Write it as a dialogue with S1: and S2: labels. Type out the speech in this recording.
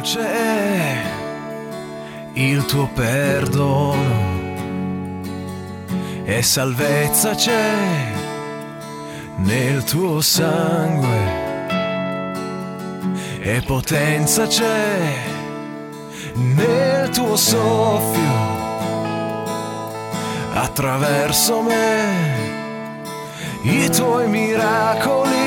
S1: dolce è il tuo perdono e salvezza c'è nel tuo sangue e potenza c'è nel tuo soffio attraverso me. I tuoi miracoli